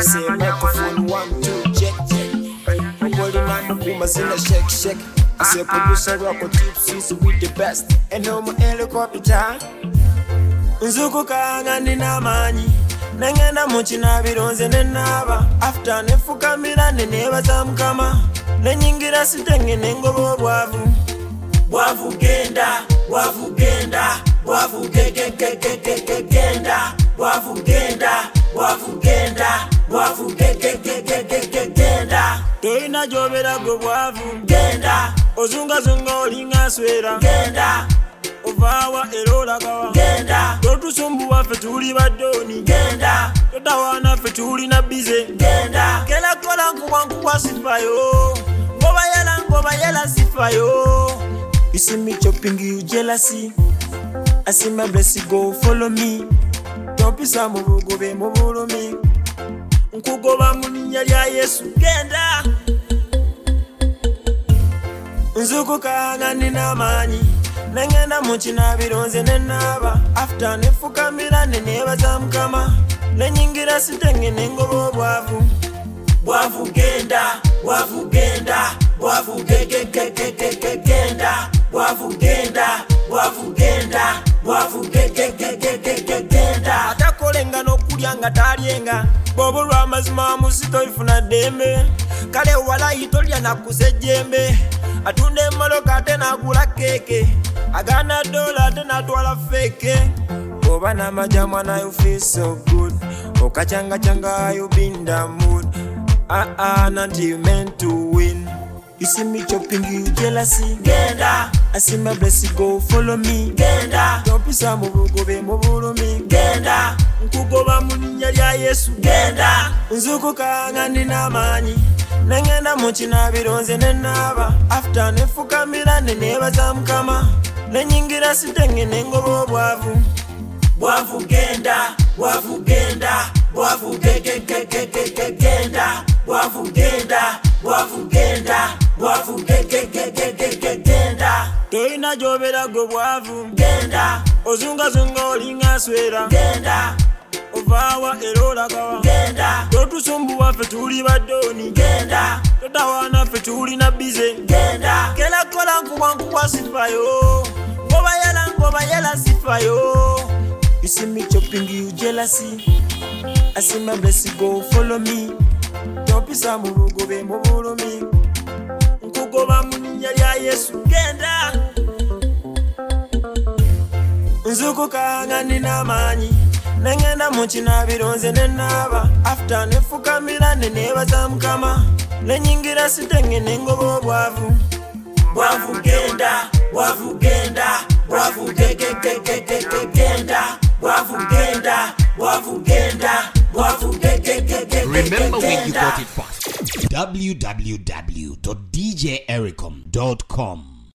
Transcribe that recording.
Say microphone 1 2 check. Holding on the boomers in a shake. I say producer rock tipsy with the best. And no more helicopter. Nzuku kanga nina manyi. Nengenda muchina bironze nenaba. After nefuka mira neneba zamkama. Nenyingira sitenge nengobo bwavu. Bwavu genda. Bwavu genda. Bwavu genda. Bwavu genda. Bwavu genda. Bwavu genda. Toina jobera go bwavu genda. Ozunga zunga olinga swera genda. Ovawa erola gawa genda. Totusumbu wafe tuli badoni genda. Totawana fe tuli na bize genda. Kela kola nkuwa sifayo. Ngoba yela sifayo. You see me chopping you jealousy. I see my blessing go follow me. Don't be some go be mobile me. Nkugoba muninya lya Yesu genda. Nzuku kanga nina manyi. Nengenda muchina bironze nenaba. After nefuka mira neneba zamkama. Nenyingira sitenge nengobo bwavu. Bwavu genda. Bwavu genda. Bwavu genda. Bwavu genda. Bwavu genda. Bwavu genda. Atakolenga nokulyanga talyenga. Bobo lwa mazima musito ifuna dembe. Kale wala itolya nakusejembe. Atunde moloka tena kula keke. Agana dola tena twala feke. Oba na majamwa na you feel so good. Okachanga you been the mood. Not you meant to win. You see me chopping you jealousy genda. I see my blessing go follow me genda. Don't be some go be mobile me genda. Nkugoba muninya lya Yesu genda. Nzuku kanga nina manyi. Nengenda muchina bironze nenaba. After nefuka mira neneba zamkama. Nenyingira sitenge nengobo bwavu. Bwavu genda. Bwavu genda. Bwavu genda. Bwavu genda. Bwavu genda. Bwavu genda. Toina jobera go bwavu genda. Ozunga zunga olinga swera genda. Ovawa erola gawa genda. Totusumbu wafe tuli badoni genda. Totawana fe tuli na bize genda. Kela kola nkuwa sifayo. Ngoba yela sifayo. You see me chopping you jealousy. I see my blessing go follow me. Don't be some go be mobile me. Nkugoba muninya lya Yesu genda. Nzuku kanga nina manyi. Nengenda muchina bironze nenaba. After nefuka mira neneba zamkama. Nenyingira sitenge nengobo bwavu. Bwavu genda. Bwavu genda. Bwavu genda. Bwavu genda. Bwavu genda. Bwavu genda. Remember where you got it from. www.djericom.com